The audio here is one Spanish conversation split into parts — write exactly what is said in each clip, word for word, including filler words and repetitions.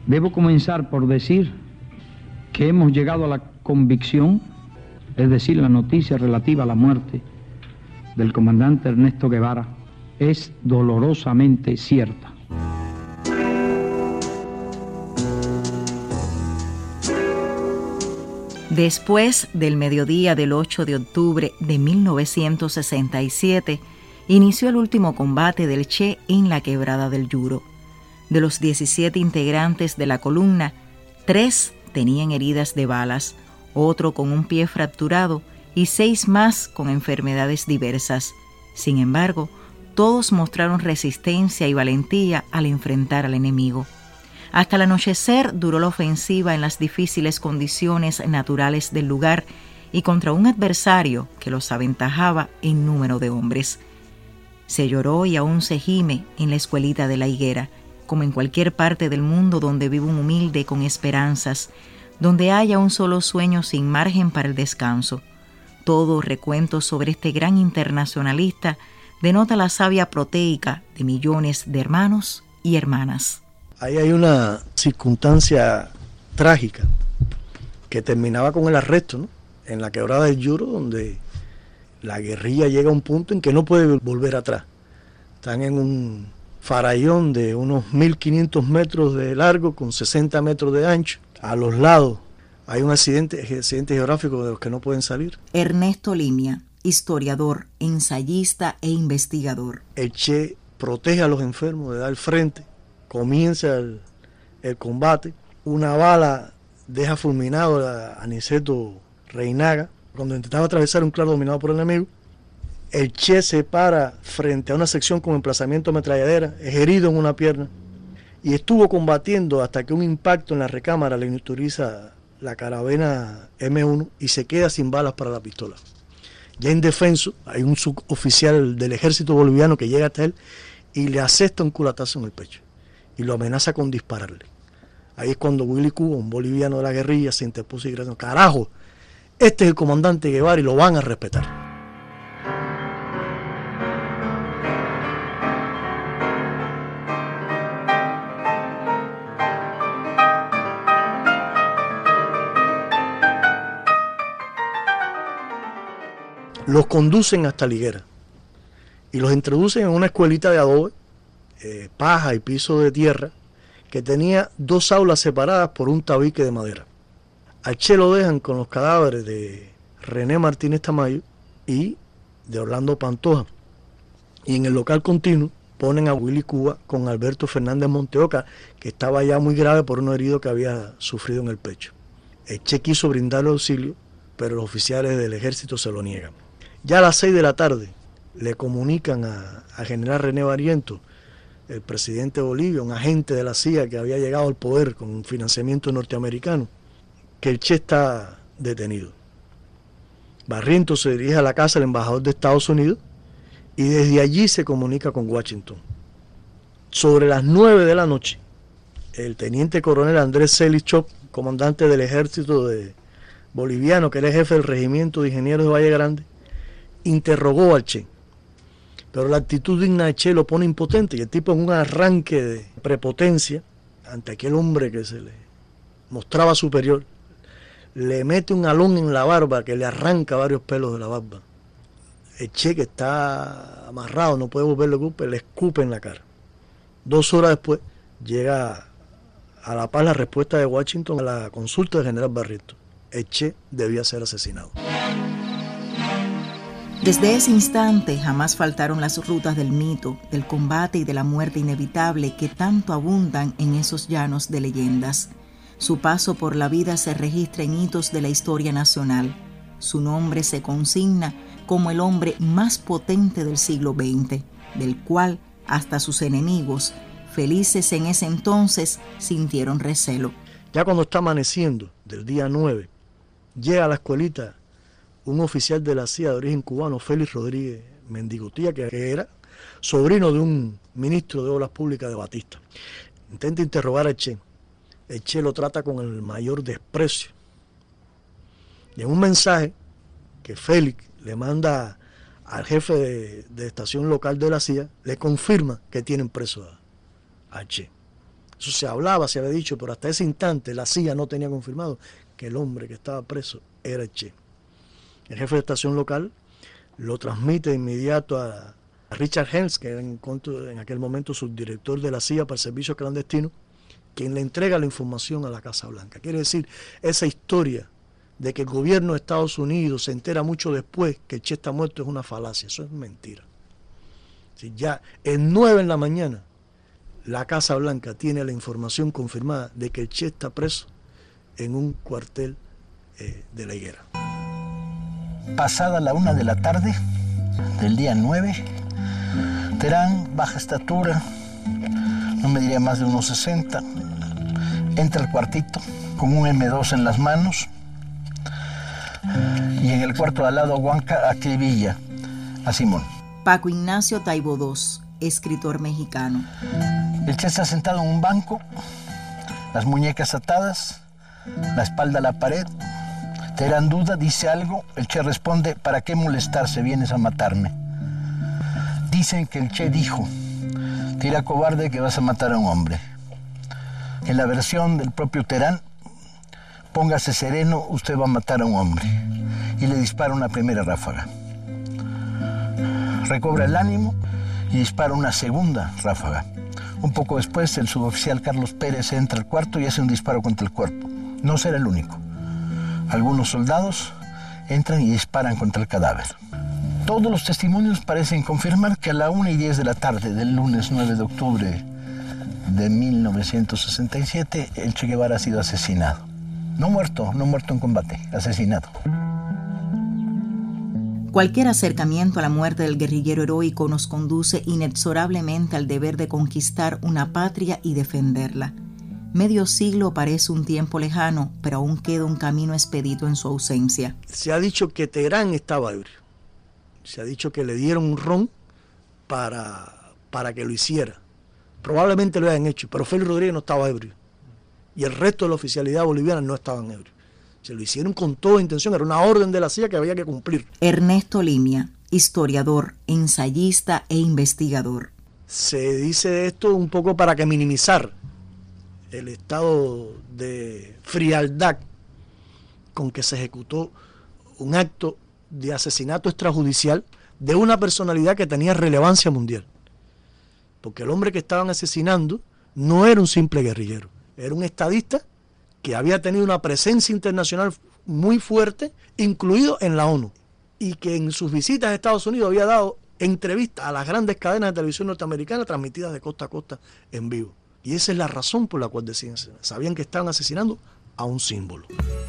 Debo comenzar por decir que hemos llegado a la convicción, es decir, la noticia relativa a la muerte del comandante Ernesto Guevara es dolorosamente cierta. Después del mediodía del ocho de octubre de mil novecientos sesenta y siete, inició el último combate del Che en la Quebrada del Yuro. De los diecisiete integrantes de la columna, tres tenían heridas de balas, otro con un pie fracturado y seis más con enfermedades diversas. Sin embargo, todos mostraron resistencia y valentía al enfrentar al enemigo. Hasta el anochecer duró la ofensiva en las difíciles condiciones naturales del lugar y contra un adversario que los aventajaba en número de hombres. Se lloró y aún se gime en la escuelita de la Higuera, como en cualquier parte del mundo donde vive un humilde con esperanzas, donde haya un solo sueño sin margen para el descanso. Todo recuento sobre este gran internacionalista denota la savia proteica de millones de hermanos y hermanas. Ahí hay una circunstancia trágica que terminaba con el arresto, ¿no? En la Quebrada del Yuro, donde la guerrilla llega a un punto en que no puede volver atrás. Están en un farallón de unos mil quinientos metros de largo con sesenta metros de ancho. A los lados hay un accidente, accidente geográfico de los que no pueden salir. Ernesto Limia, historiador, ensayista e investigador. El Che protege a los enfermos, le da el frente, comienza el, el combate. Una bala deja fulminado a Aniceto Reinaga cuando intentaba atravesar un claro dominado por el enemigo. El Che se para frente a una sección con emplazamiento de ametralladora, es herido en una pierna y estuvo combatiendo hasta que un impacto en la recámara le inutiliza la carabina eme uno y se queda sin balas para la pistola. Ya indefenso, hay un suboficial del ejército boliviano que llega hasta él y le asesta un culatazo en el pecho y lo amenaza con dispararle. Ahí es cuando Willy Cuba, un boliviano de la guerrilla, se interpuso y gritó: carajo, este es el comandante Guevara y lo van a respetar. Los conducen hasta la Higuera y los introducen en una escuelita de adobe, eh, paja y piso de tierra, que tenía dos aulas separadas por un tabique de madera. Al Che lo dejan con los cadáveres de René Martínez Tamayo y de Orlando Pantoja. Y en el local continuo ponen a Willy Cuba con Alberto Fernández Monteoca, que estaba ya muy grave por un herido que había sufrido en el pecho. El Che quiso brindarle auxilio, pero los oficiales del ejército se lo niegan. Ya a las seis de la tarde le comunican a, a general René Barrientos, el presidente de Bolivia, un agente de la C I A que había llegado al poder con un financiamiento norteamericano, que el Che está detenido. Barrientos se dirige a la casa del embajador de Estados Unidos y desde allí se comunica con Washington. Sobre las nueve de la noche, el teniente coronel Andrés Selichov, comandante del ejército de boliviano, que era jefe del regimiento de ingenieros de Valle Grande, interrogó al Che, pero la actitud digna de Che lo pone impotente y el tipo, en un arranque de prepotencia ante aquel hombre que se le mostraba superior, le mete un alón en la barba que le arranca varios pelos de la barba. El Che, que está amarrado, no puede volverle culpa, le escupe en la cara. Dos horas después llega a La Paz la respuesta de Washington a la consulta del general Barrientos: el Che debía ser asesinado. Desde ese instante jamás faltaron las rutas del mito, del combate y de la muerte inevitable que tanto abundan en esos llanos de leyendas. Su paso por la vida se registra en hitos de la historia nacional. Su nombre se consigna como el hombre más potente del siglo veinte, del cual hasta sus enemigos, felices en ese entonces, sintieron recelo. Ya cuando está amaneciendo del día nueve, llega a la escuelita un oficial de la C I A de origen cubano, Félix Rodríguez Mendigotía, que era sobrino de un ministro de Obras Públicas de Batista. Intenta interrogar al Che. El Che lo trata con el mayor desprecio. Y en un mensaje que Félix le manda al jefe de, de estación local de la C I A, le confirma que tienen preso a, a Che. Eso se hablaba, se había dicho, pero hasta ese instante la C I A no tenía confirmado que el hombre que estaba preso era el Che. El jefe de estación local lo transmite de inmediato a Richard Helms, que era en, en aquel momento subdirector de la C I A para el servicio clandestino, quien le entrega la información a la Casa Blanca. Quiere decir, esa historia de que el gobierno de Estados Unidos se entera mucho después que el Che está muerto es una falacia, eso es mentira. Si ya en nueve en la mañana la Casa Blanca tiene la información confirmada de que el Che está preso en un cuartel eh, de la Higuera. Pasada la una de la tarde del día nueve, Terán, baja estatura, no me diría más de unos sesenta, entra al cuartito con un eme dos en las manos y en el cuarto de al lado Huanca acribilla a Simón. Paco Ignacio Taibo segundo, escritor mexicano. El Che está sentado en un banco, las muñecas atadas, la espalda a la pared. Terán duda, dice algo, el Che responde: ¿para qué molestarse? Vienes a matarme. Dicen que el Che dijo: tira cobarde que vas a matar a un hombre. En la versión del propio Terán, póngase sereno, usted va a matar a un hombre. Y le dispara una primera ráfaga. Recobra el ánimo y dispara una segunda ráfaga. Un poco después, el suboficial Carlos Pérez entra al cuarto y hace un disparo contra el cuerpo. No será el único. Algunos soldados entran y disparan contra el cadáver. Todos los testimonios parecen confirmar que a la una y diez de la tarde del lunes nueve de octubre de mil novecientos sesenta y siete, el Che Guevara ha sido asesinado. No muerto, no muerto en combate, asesinado. Cualquier acercamiento a la muerte del guerrillero heroico nos conduce inexorablemente al deber de conquistar una patria y defenderla. Medio siglo parece un tiempo lejano, pero aún queda un camino expedito en su ausencia. Se ha dicho que Terán estaba ebrio. Se ha dicho que le dieron un ron para, para que lo hiciera. Probablemente lo hayan hecho, pero Félix Rodríguez no estaba ebrio. Y el resto de la oficialidad boliviana no estaban ebrios. Se lo hicieron con toda intención, era una orden de la C I A que había que cumplir. Ernesto Limia, historiador, ensayista e investigador. Se dice esto un poco para que minimizar el estado de frialdad con que se ejecutó un acto de asesinato extrajudicial de una personalidad que tenía relevancia mundial. Porque el hombre que estaban asesinando no era un simple guerrillero, era un estadista que había tenido una presencia internacional muy fuerte, incluido en la ONU, y que en sus visitas a Estados Unidos había dado entrevistas a las grandes cadenas de televisión norteamericanas transmitidas de costa a costa en vivo. Y esa es la razón por la cual decían, sabían que estaban asesinando a un símbolo.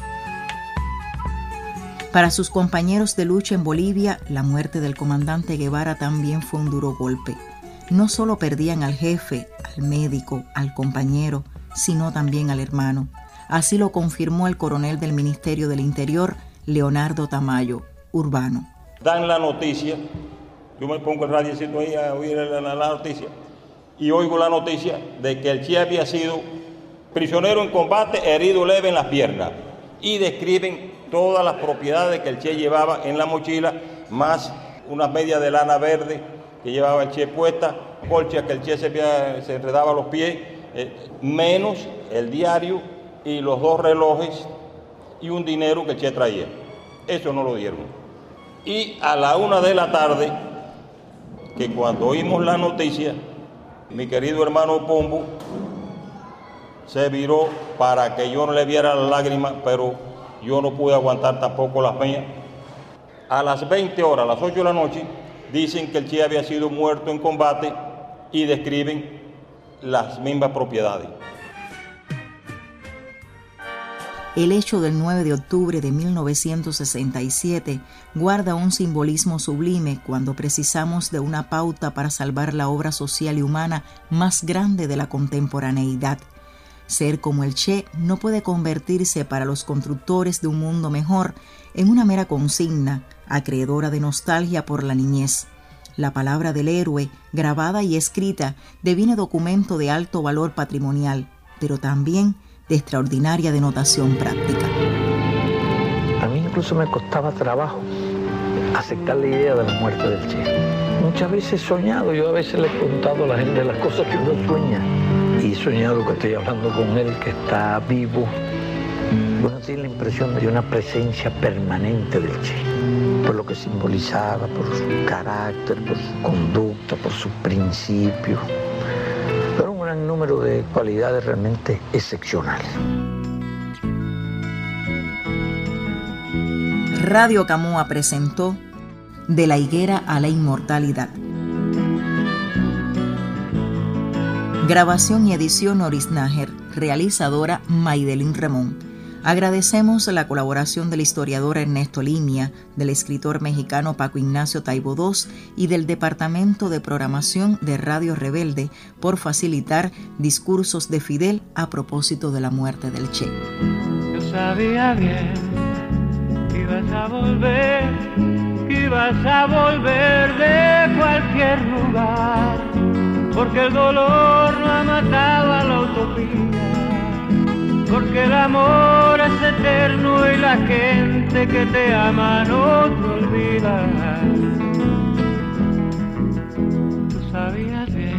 Para sus compañeros de lucha en Bolivia, la muerte del comandante Guevara también fue un duro golpe. No solo perdían al jefe, al médico, al compañero, sino también al hermano. Así lo confirmó el coronel del Ministerio del Interior, Leonardo Tamayo, Urbano. Dan la noticia, yo me pongo el radiocito ahí a oír la, la, la noticia, y oigo la noticia de que el Che había sido prisionero en combate, herido leve en las piernas, y describen todas las propiedades que el Che llevaba en la mochila, más unas medias de lana verde que llevaba el Che puesta, colchas que el Che se, se enredaba los pies, eh, menos el diario y los dos relojes y un dinero que el Che traía. Eso no lo dieron. Y a la una de la tarde, que cuando oímos la noticia, mi querido hermano Pombo se viró para que yo no le viera las lágrimas, pero yo no pude aguantar tampoco las mías. A las veinte horas, a las ocho de la noche, dicen que el Che había sido muerto en combate y describen las mismas propiedades. El hecho del nueve de octubre de mil novecientos sesenta y siete guarda un simbolismo sublime cuando precisamos de una pauta para salvar la obra social y humana más grande de la contemporaneidad. Ser como el Che no puede convertirse para los constructores de un mundo mejor en una mera consigna, acreedora de nostalgia por la niñez. La palabra del héroe, grabada y escrita, deviene documento de alto valor patrimonial, pero también de extraordinaria denotación práctica. A mí incluso me costaba trabajo aceptar la idea de la muerte del Che. Muchas veces he soñado, yo a veces le he contado a la gente las cosas que uno sueña y y he soñado que estoy hablando con él, que está vivo. Uno tiene la impresión de una presencia permanente del Che, por lo que simbolizaba, por su carácter, por su conducta, por sus principios. Pero un gran número de cualidades realmente excepcionales. Radio Camoa presentó De la higuera a la inmortalidad. Grabación y edición Oris Nájer, realizadora Maydelin Ramón. Agradecemos la colaboración del historiador Ernesto Limia, del escritor mexicano Paco Ignacio Taibo segundo y del Departamento de Programación de Radio Rebelde por facilitar discursos de Fidel a propósito de la muerte del Che. Yo sabía bien que ibas a volver, que ibas a volver de cualquier lugar, porque el dolor no ha matado a la utopía. Porque el amor es eterno y la gente que te ama no te olvida. Tú sabías bien